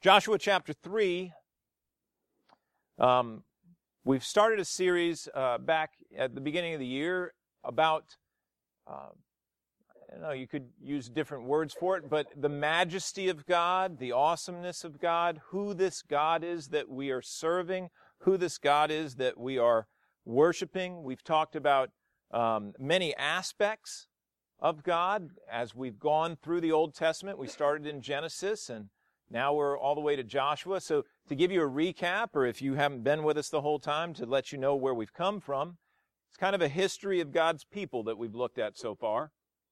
Joshua chapter 3, we've started a series back at the beginning of the year about, I don't know, you could use different words for it, but the majesty of God, the awesomeness of God, who this God is that we are serving, who this God is that we are worshiping. We've talked about many aspects of God as we've gone through the Old Testament. We started in Genesis, and now we're all the way to Joshua. So to give you a recap, or if you haven't been with us the whole time, to let you know where we've come from, it's kind of a history of God's people that we've looked at so far.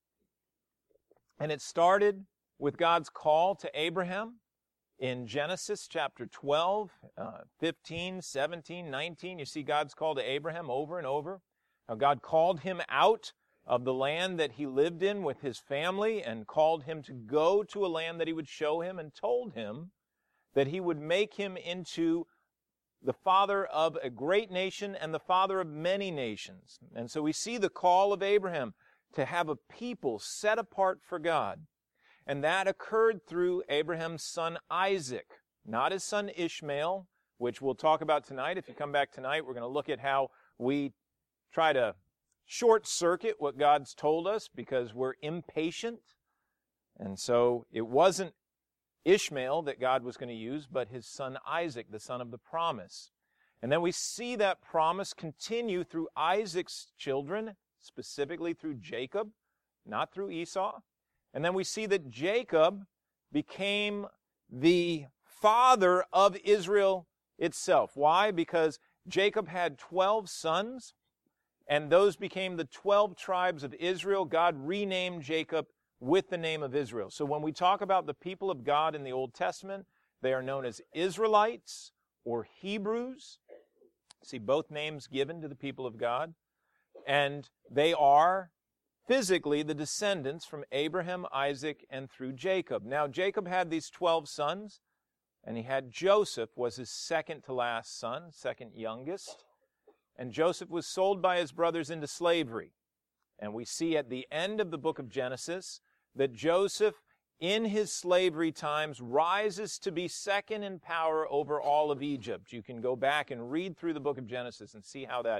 And it started with God's call to Abraham in Genesis chapter 12, 15, 17, 19. You see God's call to Abraham over and over. How God called him out of the land that he lived in with his family and called him to go to a land that he would show him, and told him that he would make him into the father of a great nation and the father of many nations. And so we see the call of Abraham to have a people set apart for God. And that occurred through Abraham's son Isaac, not his son Ishmael, which we'll talk about tonight. If you come back tonight, we're going to look at how we try to short circuit what God's told us because we're impatient. And so it wasn't Ishmael that God was going to use, but his son Isaac, the son of the promise. And then we see that promise continue through Isaac's children, specifically through Jacob, not through Esau. And then we see that Jacob became the father of Israel itself. Why? Because Jacob had 12 sons, and those became the 12 tribes of Israel. God renamed Jacob with the name of Israel. So when we talk about the people of God in the Old Testament, they are known as Israelites or Hebrews. See both names given to the people of God. And they are physically the descendants from Abraham, Isaac, and through Jacob. Now Jacob had these 12 sons, and he had Joseph was his second to last son, second youngest. And Joseph was sold by his brothers into slavery. And we see at the end of the book of Genesis that Joseph, in his slavery times, rises to be second in power over all of Egypt. You can go back and read through the book of Genesis and see how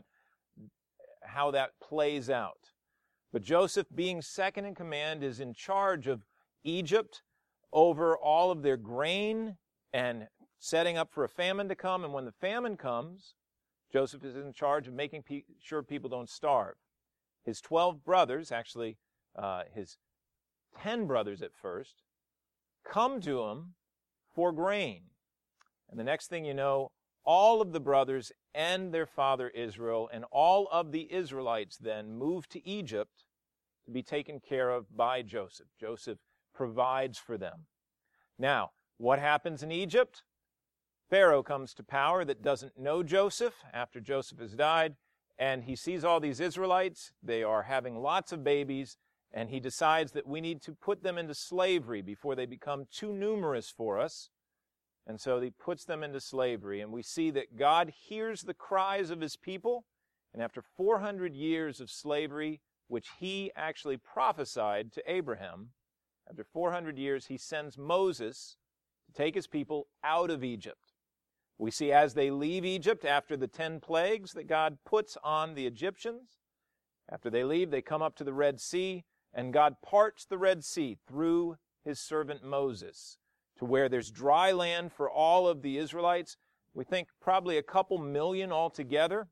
that plays out. But Joseph, being second in command, is in charge of Egypt over all of their grain and setting up for a famine to come. And when the famine comes, Joseph is in charge of making sure people don't starve. His 12 brothers, actually his 10 brothers at first, come to him for grain. And the next thing you know, all of the brothers and their father Israel and all of the Israelites then move to Egypt to be taken care of by Joseph. Joseph provides for them. Now, what happens in Egypt? Pharaoh comes to power that doesn't know Joseph after Joseph has died, and he sees all these Israelites. They are having lots of babies, and he decides that we need to put them into slavery before they become too numerous for us. And so he puts them into slavery, and we see that God hears the cries of his people, and after 400 years of slavery, which he actually prophesied to Abraham, after 400 years, he sends Moses to take his people out of Egypt. We see as they leave Egypt after the 10 plagues that God puts on the Egyptians, after they leave, they come up to the Red Sea, and God parts the Red Sea through his servant Moses to where there's dry land for all of the Israelites. We think probably a couple million altogether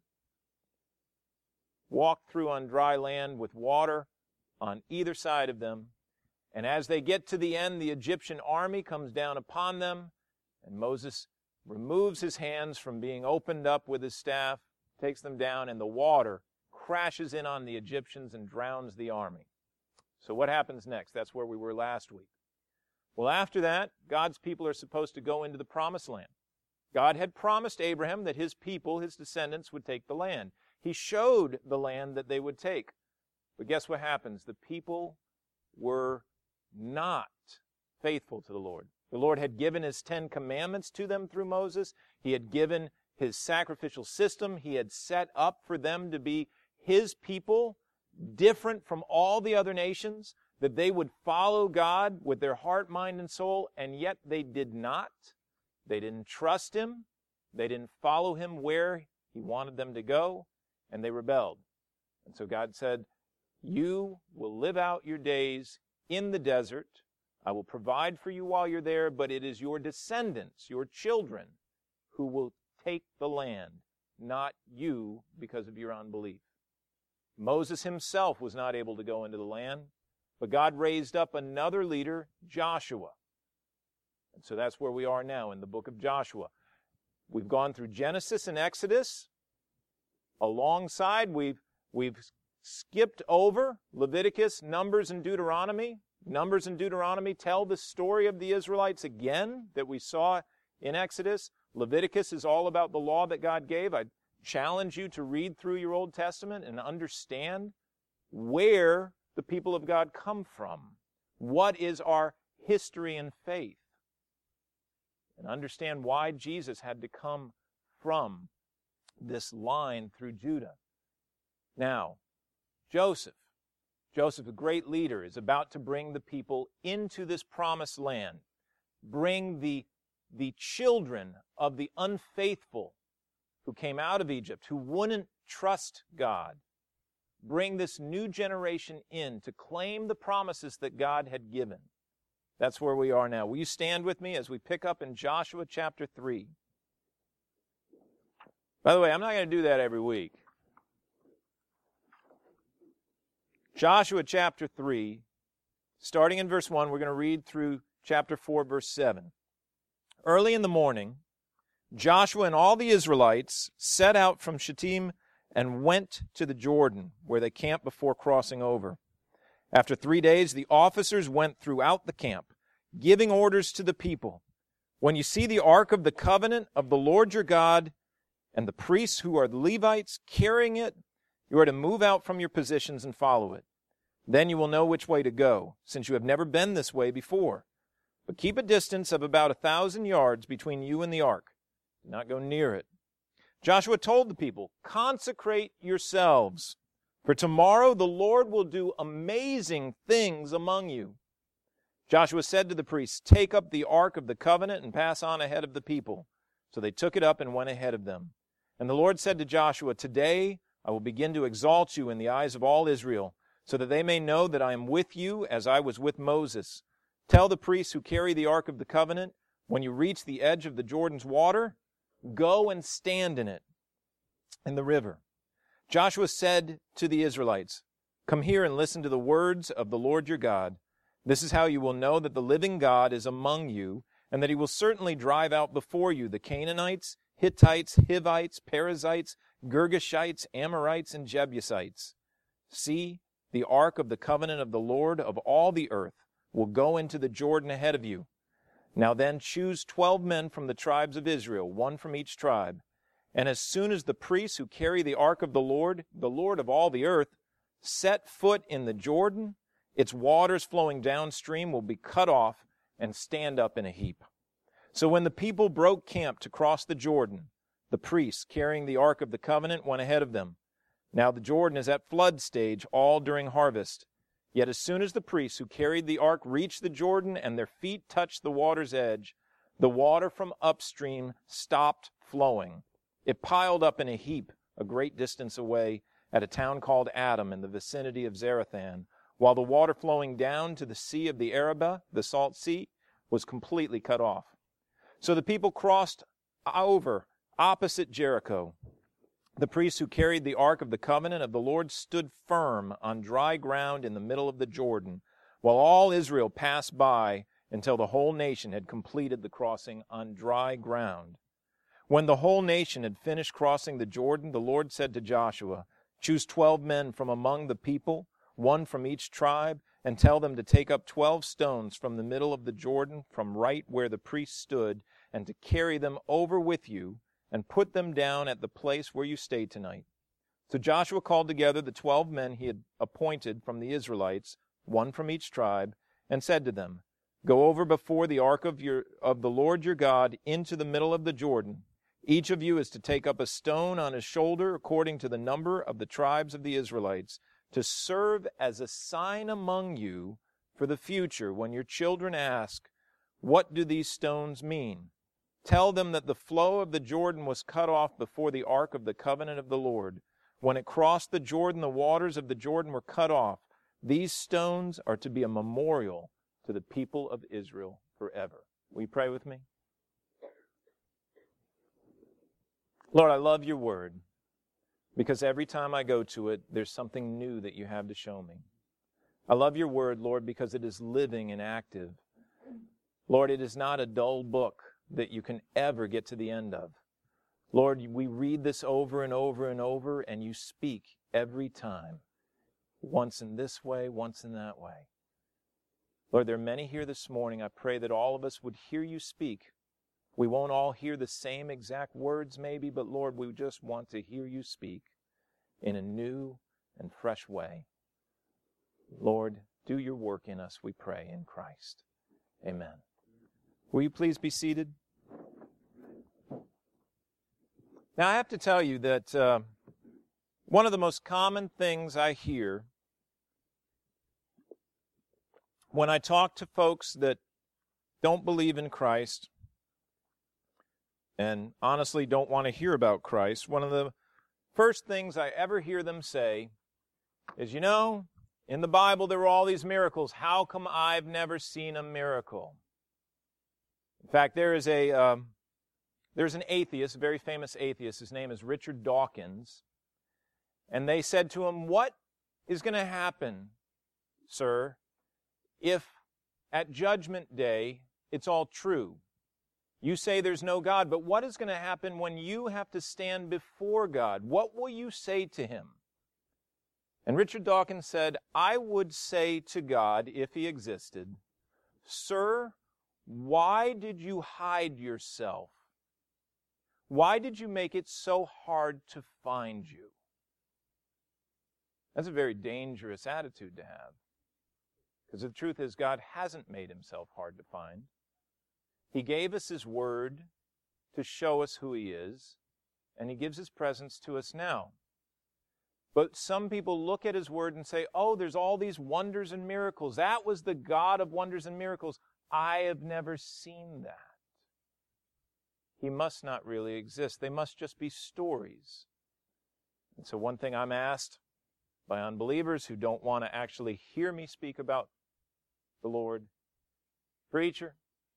walk through on dry land with water on either side of them. And as they get to the end, the Egyptian army comes down upon them, and Moses removes his hands from being opened up with his staff, takes them down, and the water crashes in on the Egyptians and drowns the army. So what happens next? That's where we were last week. Well, after that, God's people are supposed to go into the promised land. God had promised Abraham that his people, his descendants, would take the land. He showed the land that they would take. But guess what happens? The people were not faithful to the Lord. The Lord had given his 10 commandments to them through Moses. He had given his sacrificial system. He had set up for them to be his people, different from all the other nations, that they would follow God with their heart, mind, and soul, and yet they did not. They didn't trust him. They didn't follow him where he wanted them to go, and they rebelled. And so God said, you will live out your days in the desert. I will provide for you while you're there, but it is your descendants, your children, who will take the land, not you because of your unbelief. Moses himself was not able to go into the land, but God raised up another leader, Joshua. And so that's where we are now in the book of Joshua. We've gone through Genesis and Exodus. Alongside, we've skipped over Leviticus, Numbers, and Deuteronomy. Numbers and Deuteronomy tell the story of the Israelites again that we saw in Exodus. Leviticus is all about the law that God gave. I challenge you to read through your Old Testament and understand where the people of God come from. What is our history and faith? And understand why Jesus had to come from this line through Judah. Now, Joseph, a great leader, is about to bring the people into this promised land. Bring the children of the unfaithful who came out of Egypt, who wouldn't trust God. Bring this new generation in to claim the promises that God had given. That's where we are now. Will you stand with me as we pick up in Joshua chapter 3? By the way, I'm not going to do that every week. Joshua chapter 3, starting in verse 1, we're going to read through chapter 4, verse 7. Early in the morning, Joshua and all the Israelites set out from Shittim and went to the Jordan, where they camped before crossing over. After 3 days, the officers went throughout the camp, giving orders to the people. When you see the ark of the covenant of the Lord your God and the priests who are the Levites carrying it, you are to move out from your positions and follow it. Then you will know which way to go, since you have never been this way before. But keep a distance of about 1,000 yards between you and the ark. Do not go near it. Joshua told the people, consecrate yourselves, for tomorrow the Lord will do amazing things among you. Joshua said to the priests, take up the ark of the covenant and pass on ahead of the people. So they took it up and went ahead of them. And the Lord said to Joshua, today I will begin to exalt you in the eyes of all Israel, so that they may know that I am with you as I was with Moses. Tell the priests who carry the ark of the covenant, when you reach the edge of the Jordan's water, go and stand in it, in the river. Joshua said to the Israelites, come here and listen to the words of the Lord your God. This is how you will know that the living God is among you, and that he will certainly drive out before you the Canaanites, Hittites, Hivites, Perizzites, Girgashites, Amorites, and Jebusites. See, the ark of the covenant of the Lord of all the earth will go into the Jordan ahead of you. Now then, choose 12 men from the tribes of Israel, one from each tribe. And as soon as the priests who carry the ark of the Lord of all the earth, set foot in the Jordan, its waters flowing downstream will be cut off and stand up in a heap. So when the people broke camp to cross the Jordan, the priests carrying the ark of the covenant went ahead of them. Now the Jordan is at flood stage all during harvest. Yet as soon as the priests who carried the ark reached the Jordan and their feet touched the water's edge, the water from upstream stopped flowing. It piled up in a heap a great distance away at a town called Adam in the vicinity of Zarethan, while the water flowing down to the sea of the Arabah, the salt sea, was completely cut off. So the people crossed over opposite Jericho. The priests who carried the ark of the covenant of the Lord stood firm on dry ground in the middle of the Jordan, while all Israel passed by until the whole nation had completed the crossing on dry ground. When the whole nation had finished crossing the Jordan, the Lord said to Joshua, choose 12 men from among the people, one from each tribe, and tell them to take up 12 stones from the middle of the Jordan, from right where the priests stood, and to carry them over with you, and put them down at the place where you stay tonight. So Joshua called together the 12 men he had appointed from the Israelites, one from each tribe, and said to them, go over before the ark of the Lord your God into the middle of the Jordan. Each of you is to take up a stone on his shoulder according to the number of the tribes of the Israelites, to serve as a sign among you for the future when your children ask, what do these stones mean? Tell them that the flow of the Jordan was cut off before the ark of the covenant of the Lord. When it crossed the Jordan, the waters of the Jordan were cut off. These stones are to be a memorial to the people of Israel forever. Will you pray with me? Lord, I love your word because every time I go to it, there's something new that you have to show me. I love your word, Lord, because it is living and active. Lord, it is not a dull book that you can ever get to the end of. Lord, we read this over and over and over, and you speak every time, once in this way, once in that way. Lord, there are many here this morning. I pray that all of us would hear you speak. We won't all hear the same exact words maybe, but Lord, we just want to hear you speak in a new and fresh way. Lord, do your work in us, we pray, in Christ. Amen. Will you please be seated? Now, I have to tell you that one of the most common things I hear when I talk to folks that don't believe in Christ and honestly don't want to hear about Christ, one of the first things I ever hear them say is, in the Bible there were all these miracles. How come I've never seen a miracle? In fact, there's an atheist, a very famous atheist. His name is Richard Dawkins. And they said to him, what is going to happen, sir, if at Judgment Day it's all true? You say there's no God, but what is going to happen when you have to stand before God? What will you say to him? And Richard Dawkins said, I would say to God, if he existed, Sir, why did you hide yourself? Why did you make it so hard to find you? That's a very dangerous attitude to have. Because the truth is, God hasn't made himself hard to find. He gave us his word to show us who he is, and he gives his presence to us now. But some people look at his word and say, oh, there's all these wonders and miracles. That was the God of wonders and miracles. I have never seen that. He must not really exist. They must just be stories. And so one thing I'm asked by unbelievers who don't want to actually hear me speak about the Lord, preacher,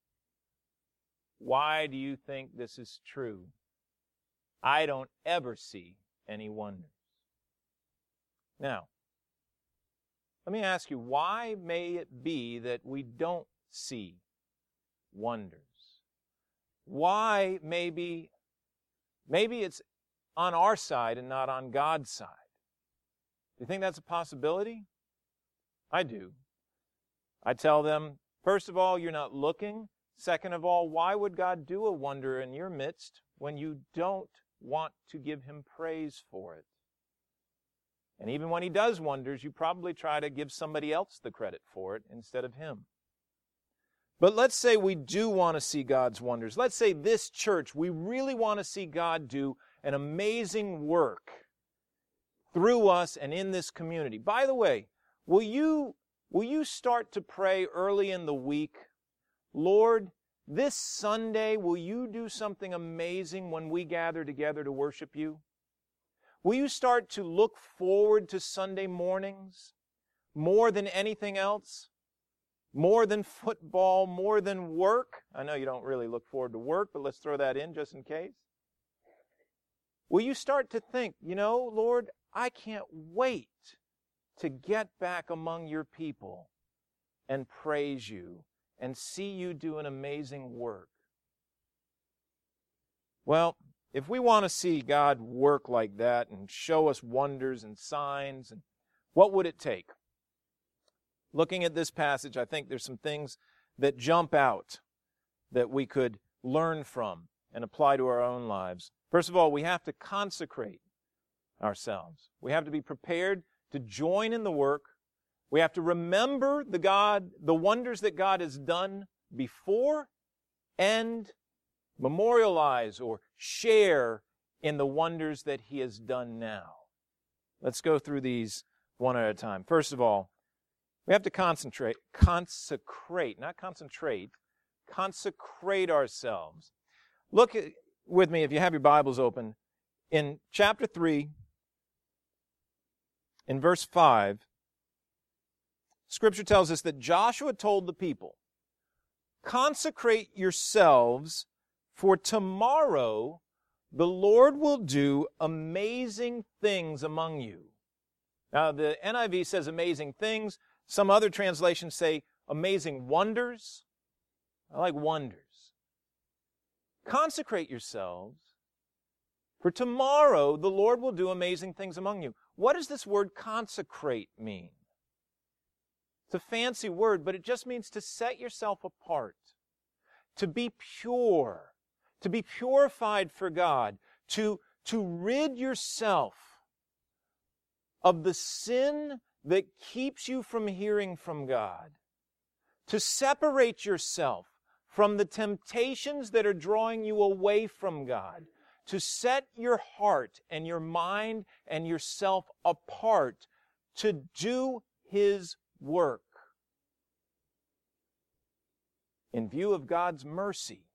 why do you think this is true? I don't ever see any wonders. Now, let me ask you, why may it be that we don't see wonders? Why maybe it's on our side and not on God's side? Do you think that's a possibility? I do. I tell them, first of all, you're not looking. Second of all, why would God do a wonder in your midst when you don't want to give him praise for it? And even when he does wonders, you probably try to give somebody else the credit for it instead of him. But let's say we do want to see God's wonders. Let's say this church, we really want to see God do an amazing work through us and in this community. By the way, will you start to pray early in the week, Lord, this Sunday, will you do something amazing when we gather together to worship you? Will you start to look forward to Sunday mornings more than anything else? More than football, more than work? I know you don't really look forward to work, but let's throw that in just in case. Will you start to think, Lord, I can't wait to get back among your people and praise you and see you do an amazing work? Well, if we want to see God work like that and show us wonders and signs, and what would it take? Looking at this passage, I think there's some things that jump out that we could learn from and apply to our own lives. First of all, we have to consecrate ourselves. We have to be prepared to join in the work. We have to remember the wonders that God has done before, and memorialize or share in the wonders that he has done now. Let's go through these one at a time. First of all, we have to consecrate ourselves. Look with me, if you have your Bibles open, in chapter 3, in verse 5, Scripture tells us that Joshua told the people, "Consecrate yourselves, for tomorrow the Lord will do amazing things among you." Now, the NIV says amazing things. Some other translations say amazing wonders. I like wonders. Consecrate yourselves, for tomorrow the Lord will do amazing things among you. What does this word consecrate mean? It's a fancy word, but it just means to set yourself apart, to be pure, to be purified for God, to rid yourself of the sin that keeps you from hearing from God, to separate yourself from the temptations that are drawing you away from God, to set your heart and your mind and yourself apart to do His work. In view of God's mercy,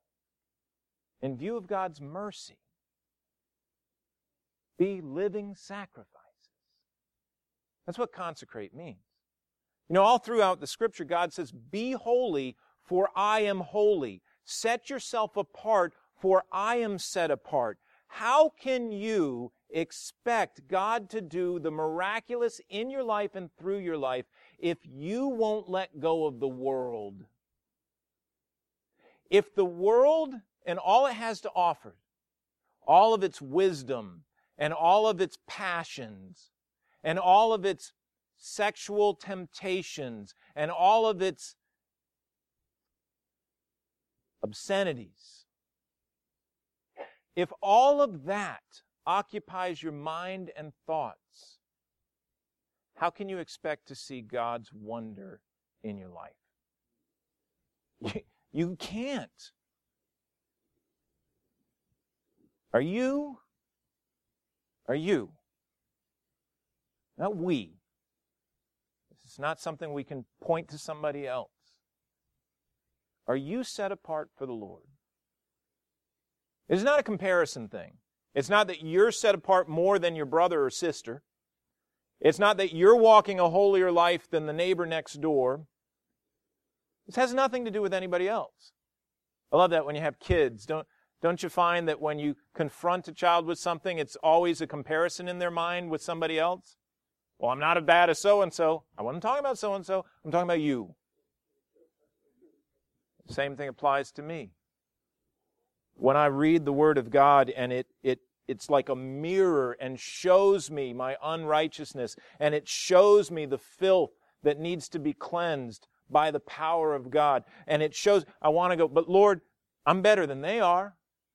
be living sacrifices. That's what consecrate means. You know, all throughout the Scripture, God says, "Be holy, for I am holy. Set yourself apart, for I am set apart." How can you expect God to do the miraculous in your life and through your life if you won't let go of the world? If the world and all it has to offer, all of its wisdom and all of its passions and all of its sexual temptations and all of its obscenities, if all of that occupies your mind and thoughts, how can you expect to see God's wonder in your life? You can't. Are you? Not we. This is not something we can point to somebody else. Are you set apart for the Lord? It's not a comparison thing. It's not that you're set apart more than your brother or sister. It's not that you're walking a holier life than the neighbor next door. This has nothing to do with anybody else. I love that when you have kids. Don't you find that when you confront a child with something, it's always a comparison in their mind with somebody else? Well, I'm not as bad as so-and-so. I wasn't talking about so-and-so. I'm talking about you. The same thing applies to me. When I read the Word of God and it's like a mirror and shows me my unrighteousness and it shows me the filth that needs to be cleansed by the power of God. And it shows, I want to go, but Lord, I'm better than they are.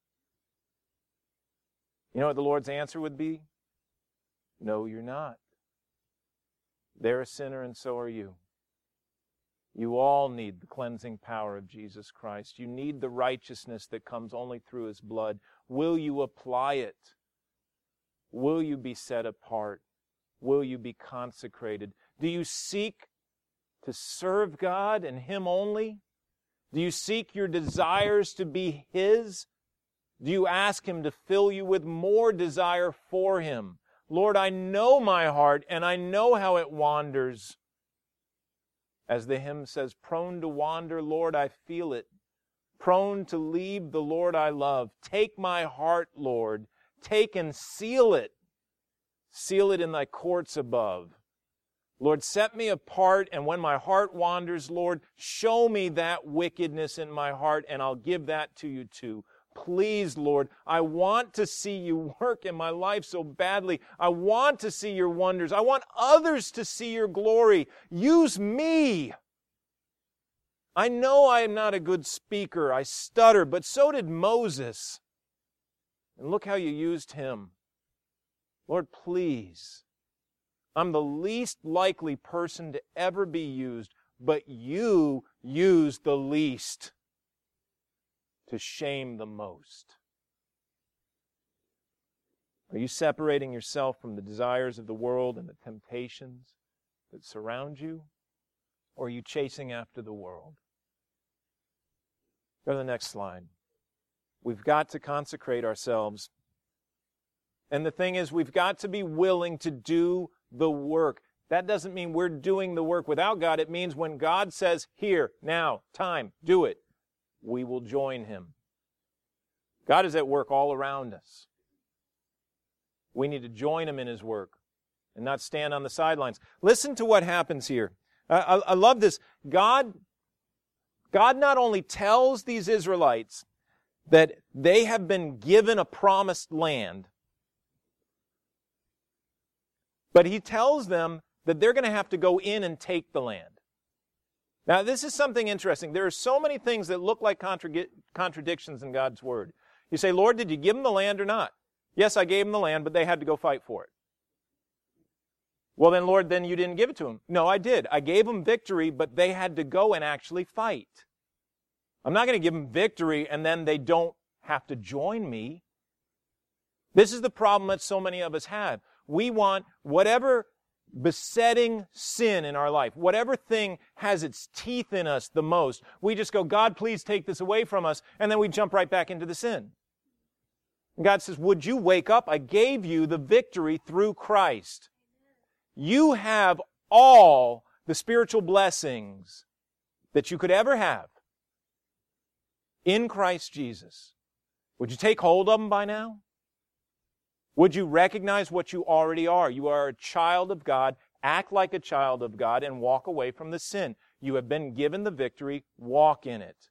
You know what the Lord's answer would be? No, you're not. They're a sinner and so are you. You all need the cleansing power of Jesus Christ. You need the righteousness that comes only through His blood. Will you apply it? Will you be set apart? Will you be consecrated? Do you seek to serve God and Him only? Do you seek your desires to be His? Do you ask Him to fill you with more desire for Him? Lord, I know my heart and I know how it wanders. As the hymn says, prone to wander, Lord, I feel it. Prone to leave the Lord I love. Take my heart, Lord. Take and seal it. Seal it in thy courts above. Lord, set me apart, and when my heart wanders, Lord, show me that wickedness in my heart, and I'll give that to you too. Please, Lord, I want to see you work in my life so badly. I want to see your wonders. I want others to see your glory. Use me. I know I am not a good speaker. I stutter, but so did Moses. And look how you used him. Lord, please. I'm the least likely person to ever be used, but you use the least to shame the most. Are you separating yourself from the desires of the world and the temptations that surround you? Or are you chasing after the world? Go to the next slide. we've got to consecrate ourselves. And the thing is, we've got to be willing to do the work. That doesn't mean we're doing the work without God. It means when God says, here, now, time, do it, we will join Him. God is at work all around us. We need to join Him in His work and not stand on the sidelines. Listen to what happens here. I love this. God not only tells these Israelites that they have been given a promised land, but He tells them that they're going to have to go in and take the land. Now, this is something interesting. There are so many things that look like contradictions in God's Word. You say, Lord, did you give them the land or not? Yes, I gave them the land, but they had to go fight for it. Well, then, Lord, then you didn't give it to them. No, I did. I gave them victory, but they had to go and actually fight. I'm not going to give them victory and then they don't have to join me. This is the problem that so many of us have. We want whatever besetting sin in our life, whatever thing has its teeth in us the most, we just go, God, please take this away from us, and then we jump right back into the sin. And God says, would you wake up? I gave you the victory through Christ. You have all the spiritual blessings that you could ever have in Christ Jesus. Would you take hold of them by now? Would you recognize what you already are? You are a child of God. Act like a child of God and walk away from the sin. You have been given the victory. Walk in it.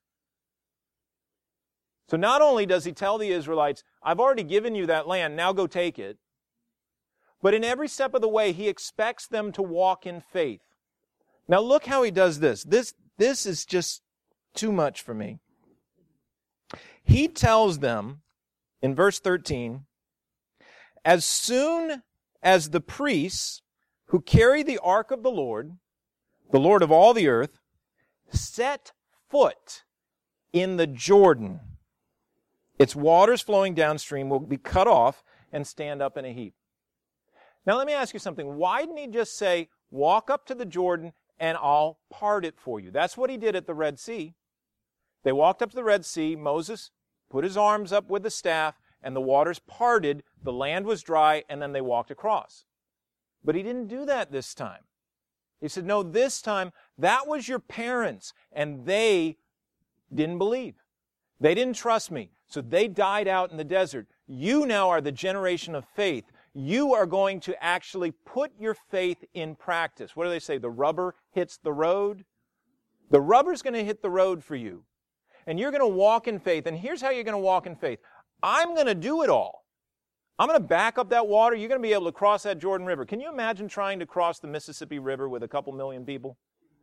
So not only does He tell the Israelites, I've already given you that land, now go take it. But in every step of the way, He expects them to walk in faith. Now look how He does this. This is just too much for me. He tells them in verse 13, as soon as the priests who carry the ark of the Lord of all the earth, set foot in the Jordan, its waters flowing downstream will be cut off and stand up in a heap. Now let me ask you something. Why didn't He just say, walk up to the Jordan and I'll part it for you? That's what He did at the Red Sea. They walked up to the Red Sea. Moses put his arms up with the staff, and the waters parted, the land was dry, and then they walked across. But He didn't do that this time. He said, no, this time, that was your parents, and they didn't believe. They didn't trust me, so they died out in the desert. You now are the generation of faith. You are going to actually put your faith in practice. What do they say? The rubber hits the road. The rubber's going to hit the road for you. And you're going to walk in faith. And here's how you're going to walk in faith. I'm going to do it all. I'm going to back up that water. You're going to be able to cross that Jordan River. Can you imagine trying to cross the Mississippi River with a couple million people?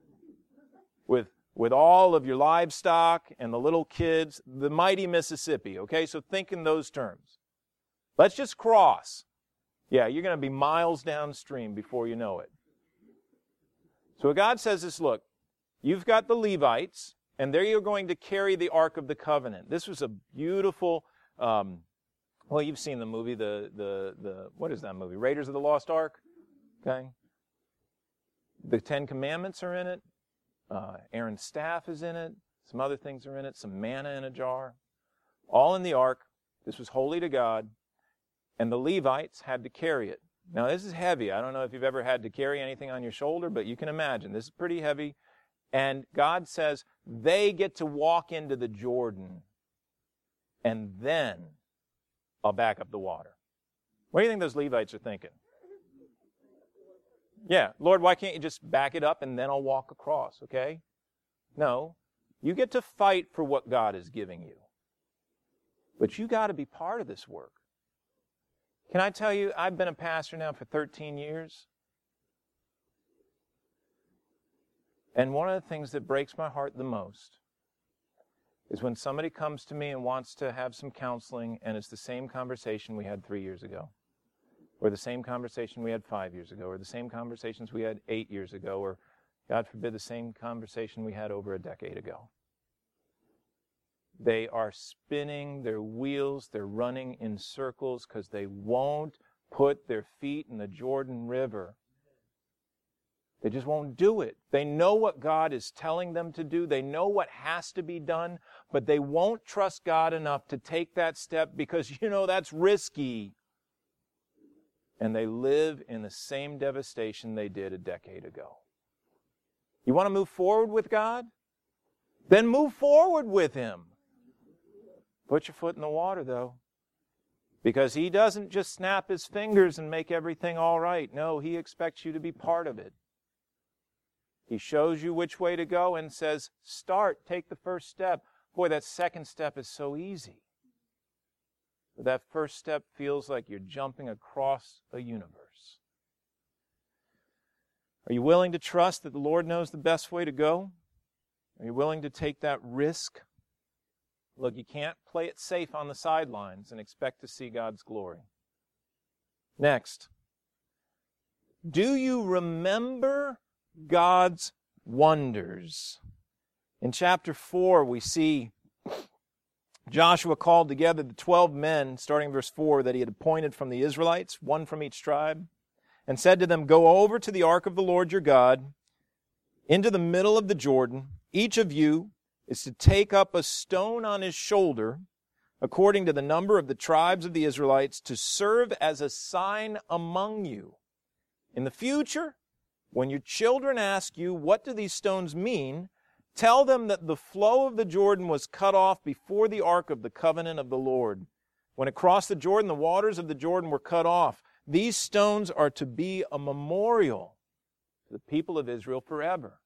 With all of your livestock and the little kids, the mighty Mississippi, okay? So think in those terms. Let's just cross. Yeah, you're going to be miles downstream before you know it. So what God says is, look, you've got the Levites, and they're going to carry the Ark of the Covenant. This was a beautiful, well, you've seen the movie, what is that movie? Raiders of the Lost Ark? Okay. The Ten Commandments are in it. Aaron's staff is in it. Some other things are in it. Some manna in a jar. All in the ark. This was holy to God. And the Levites had to carry it. Now, this is heavy. I don't know if you've ever had to carry anything on your shoulder, but you can imagine. This is pretty heavy. And God says they get to walk into the Jordan, and then I'll back up the water. What do you think those Levites are thinking? Yeah, Lord, why can't you just back it up and then I'll walk across, okay? No, you get to fight for what God is giving you. But you got to be part of this work. Can I tell you, I've been a pastor now for 13 years. And one of the things that breaks my heart the most is when somebody comes to me and wants to have some counseling, and it's the same conversation we had 3 years ago, or the same conversation we had 5 years ago, or the same conversations we had 8 years ago, or, God forbid, the same conversation we had over a decade ago. They are spinning their wheels, they're running in circles because they won't put their feet in the Jordan River. They just won't do it. They know what God is telling them to do. They know what has to be done, but they won't trust God enough to take that step because, that's risky. And they live in the same devastation they did a decade ago. You want to move forward with God? Then move forward with Him. Put your foot in the water, though. Because He doesn't just snap His fingers and make everything all right. No, He expects you to be part of it. He shows you which way to go and says, start, take the first step. Boy, that second step is so easy. But that first step feels like you're jumping across a universe. Are you willing to trust that the Lord knows the best way to go? Are you willing to take that risk? Look, you can't play it safe on the sidelines and expect to see God's glory. Next, do you remember God's wonders? In chapter 4, we see Joshua called together the 12 men, starting in verse 4, that he had appointed from the Israelites, one from each tribe, and said to them, "Go over to the ark of the Lord your God, into the middle of the Jordan. Each of you is to take up a stone on his shoulder, according to the number of the tribes of the Israelites, to serve as a sign among you. In the future, when your children ask you, 'What do these stones mean?' tell them that the flow of the Jordan was cut off before the ark of the covenant of the Lord. When it crossed the Jordan, the waters of the Jordan were cut off. These stones are to be a memorial to the people of Israel forever."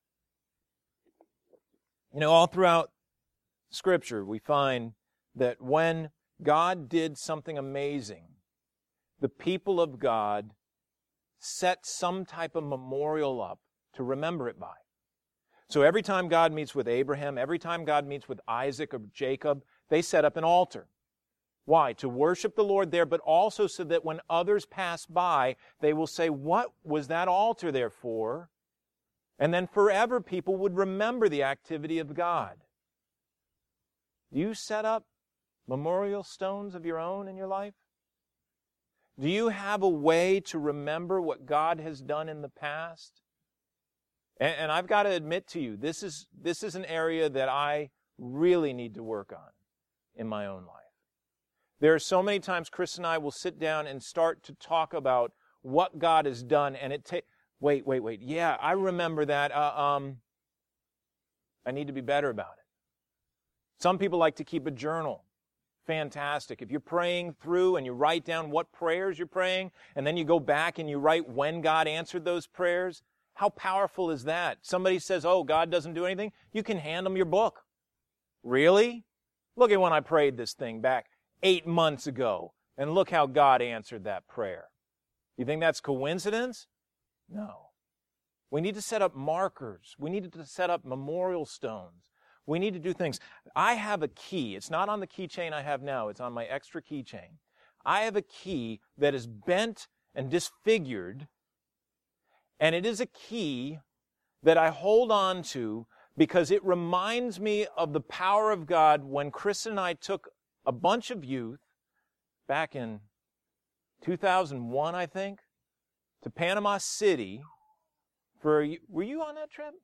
All throughout Scripture, we find that when God did something amazing, the people of God set some type of memorial up to remember it by. So every time God meets with Abraham, every time God meets with Isaac or Jacob, they set up an altar. Why? To worship the Lord there, but also so that when others pass by, they will say, "What was that altar there for?" And then forever people would remember the activity of God. Do you set up memorial stones of your own in your life? Do you have a way to remember what God has done in the past? And I've got to admit to you, this is an area that I really need to work on in my own life. There are so many times Chris and I will sit down and start to talk about what God has done, and wait. Yeah, I remember that. I need to be better about it. Some people like to keep a journal. Fantastic. If you're praying through and you write down what prayers you're praying, and then you go back and you write when God answered those prayers, how powerful is that? Somebody says, "Oh, God doesn't do anything." You can hand them your book. Really? Look at when I prayed this thing back 8 months ago, and look how God answered that prayer. You think that's coincidence? No. We need to set up markers. We need to set up memorial stones. We need to do things. I have a key. It's not on the keychain I have now. It's on my extra keychain. I have a key that is bent and disfigured, and it is a key that I hold on to because it reminds me of the power of God when Chris and I took a bunch of youth back in 2001, I think, to Panama City were you on that trip?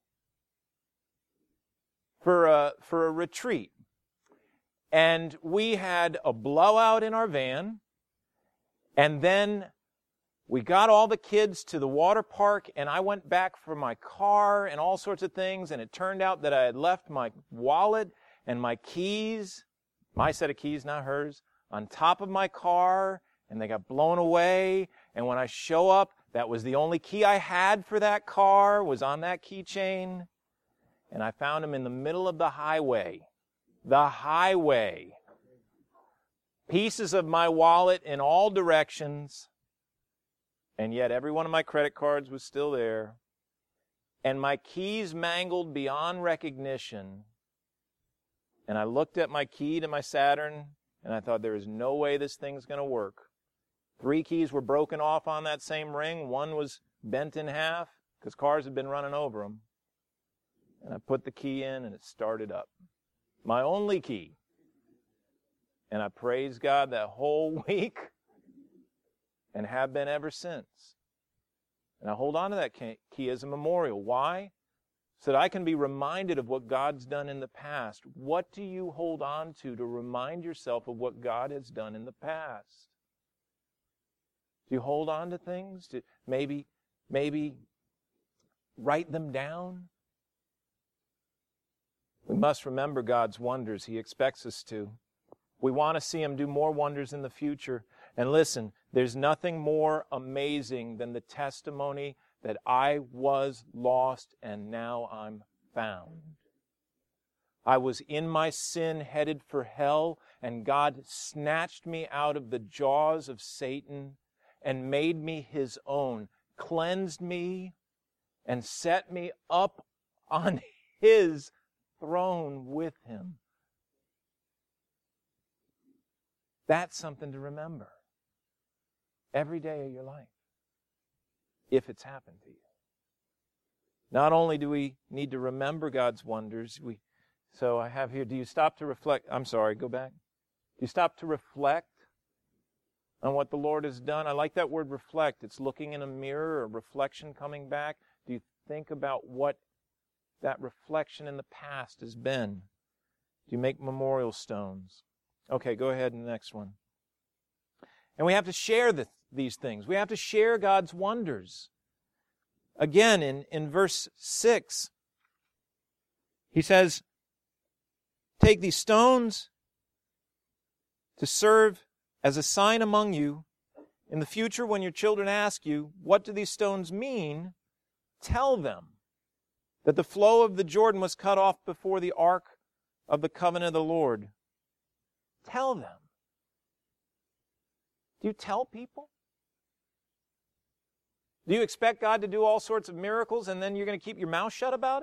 For a retreat. And we had a blowout in our van, and then we got all the kids to the water park, and I went back for my car and all sorts of things, and it turned out that I had left my wallet and my keys, my set of keys, not hers, on top of my car, and they got blown away. And when I show up, that was the only key I had for that car, was on that keychain. And I found them in the middle of the highway. The highway. Pieces of my wallet in all directions. And yet every one of my credit cards was still there. And my keys mangled beyond recognition. And I looked at my key to my Saturn, and I thought, there is no way this thing's going to work. 3 keys were broken off on that same ring. 1 was bent in half because cars had been running over them. And I put the key in, and it started up. My only key. And I praised God that whole week and have been ever since. And I hold on to that key as a memorial. Why? So that I can be reminded of what God's done in the past. What do you hold on to remind yourself of what God has done in the past? Do you hold on to things? To maybe write them down? We must remember God's wonders. He expects us to. We want to see Him do more wonders in the future. And listen, there's nothing more amazing than the testimony that I was lost and now I'm found. I was in my sin, headed for hell, and God snatched me out of the jaws of Satan and made me His own, cleansed me, and set me up on His throne with Him. That's something to remember every day of your life, if it's happened to you. Not only do we need to remember God's wonders, so I have here, do you stop to reflect? I'm sorry, go back. Do you stop to reflect on what the Lord has done? I like that word reflect. It's looking in a mirror, a reflection coming back. Do you think about what that reflection in the past has been? Do you make memorial stones? Okay, go ahead in the next one. And we have to share these things. We have to share God's wonders. Again, in verse 6, he says, take these stones to serve as a sign among you. In the future, when your children ask you, what do these stones mean? Tell them that the flow of the Jordan was cut off before the ark of the covenant of the Lord. Tell them. Do you tell people? Do you expect God to do all sorts of miracles and then you're going to keep your mouth shut about it?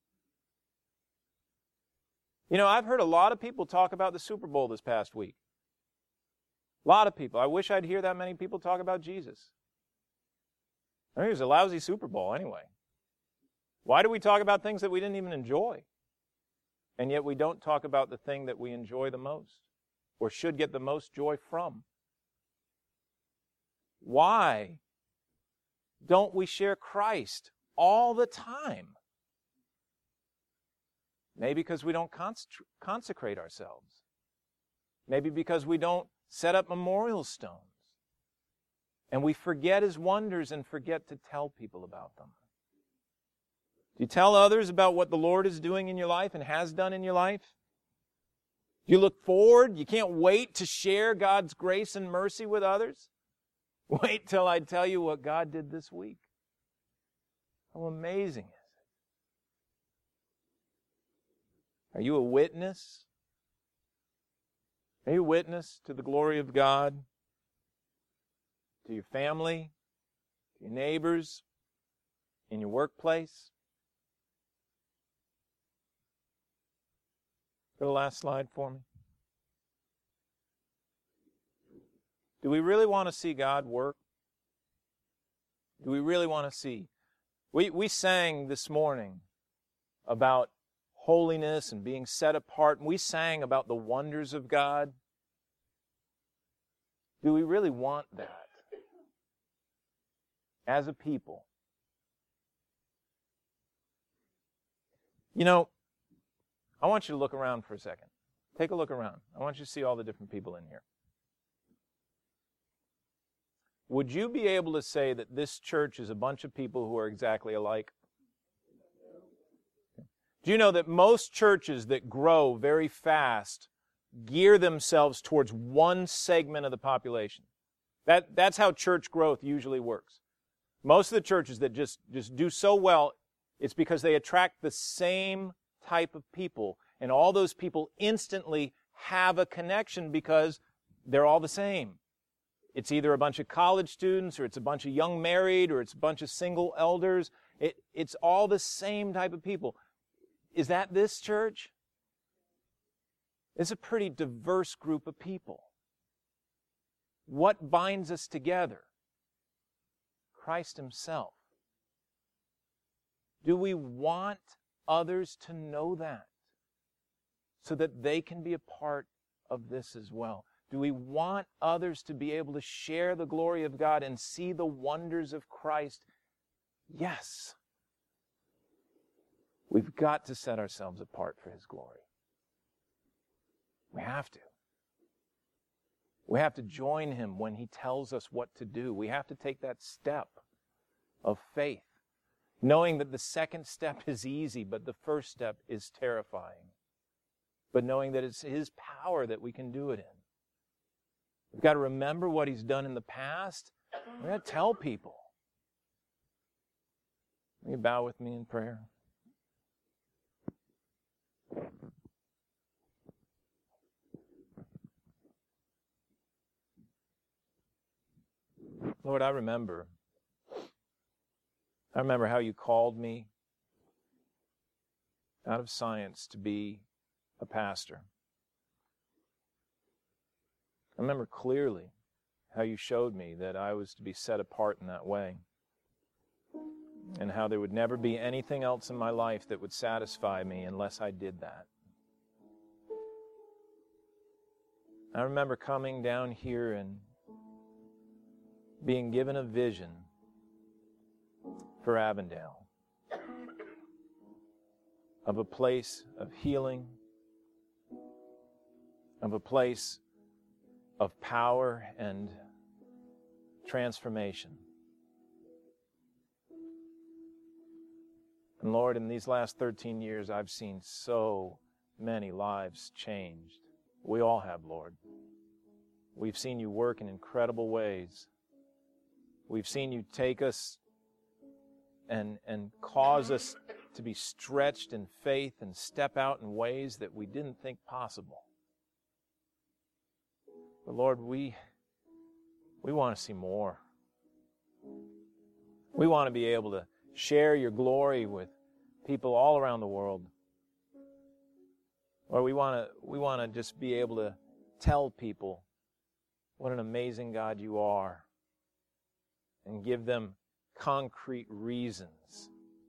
You know, I've heard a lot of people talk about the Super Bowl this past week. A lot of people. I wish I'd hear that many people talk about Jesus. I mean, it was a lousy Super Bowl anyway. Why do we talk about things that we didn't even enjoy? And yet we don't talk about the thing that we enjoy the most or should get the most joy from. Why don't we share Christ all the time? Maybe because we don't consecrate ourselves. Maybe because we don't set up memorial stones. And we forget His wonders and forget to tell people about them. Do you tell others about what the Lord is doing in your life and has done in your life? Do you look forward? You can't wait to share God's grace and mercy with others? Wait till I tell you what God did this week. How amazing is it? Are you a witness? Are you a witness to the glory of God? To your family? To your neighbors? In your workplace? Go to the last slide for me. Do we really want to see God work? Do we really want to see? We sang this morning about holiness and being set apart, and we sang about the wonders of God. Do we really want that as a people? You know, I want you to look around for a second. Take a look around. I want you to see all the different people in here. Would you be able to say that this church is a bunch of people who are exactly alike? Do you know that most churches that grow very fast gear themselves towards one segment of the population? That's how church growth usually works. Most of the churches that just do so well, it's because they attract the same type of people, and all those people instantly have a connection because they're all the same. It's either a bunch of college students, or it's a bunch of young married, or it's a bunch of single elders. It's all the same type of people. Is that this church? It's a pretty diverse group of people. What binds us together? Christ Himself. Do we want others to know that so that they can be a part of this as well? Do we want others to be able to share the glory of God and see the wonders of Christ Yes. We've got to set ourselves apart for His glory. We have to. We have to join Him when He tells us what to do. We have to take that step of faith, knowing that the second step is easy, but the first step is terrifying. But knowing that it's His power that we can do it in. We've got to remember what He's done in the past. We've got to tell people. Will you bow with me in prayer? Lord, I remember how You called me out of science to be a pastor. I remember clearly how You showed me that I was to be set apart in that way, and how there would never be anything else in my life that would satisfy me unless I did that. I remember coming down here and being given a vision for Avondale of a place of healing, of a place of power and transformation. And Lord, in these last 13 years, I've seen so many lives changed. We all have, Lord. We've seen You work in incredible ways. We've seen You take us and cause us to be stretched in faith and step out in ways that we didn't think possible. But Lord, we want to see more. We want to be able to share Your glory with people all around the world. Or we want to just be able to tell people what an amazing God You are, and give them concrete reasons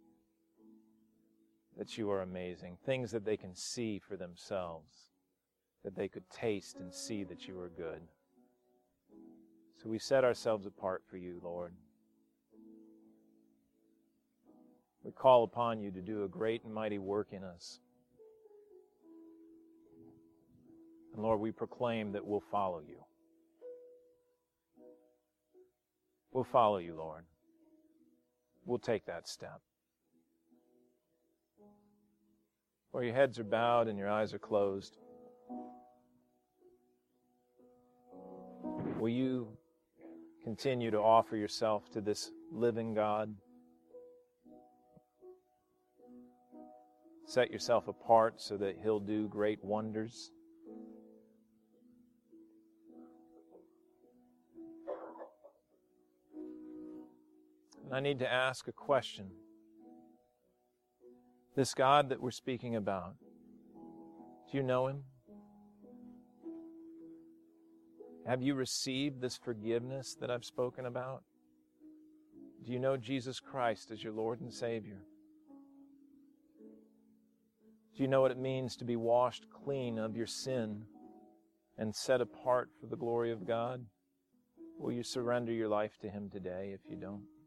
that You are amazing, things that they can see for themselves, that they could taste and see that You are good. So we set ourselves apart for You, Lord. We call upon You to do a great and mighty work in us. And Lord, we proclaim that we'll follow You. We'll follow You, Lord. We'll take that step. Where your heads are bowed and your eyes are closed, will you continue to offer yourself to this living God? Set yourself apart so that He'll do great wonders. And I need to ask a question. This God that we're speaking about, do you know Him? Have you received this forgiveness that I've spoken about? Do you know Jesus Christ as your Lord and Savior? Do you know what it means to be washed clean of your sin and set apart for the glory of God? Will you surrender your life to Him today if you don't?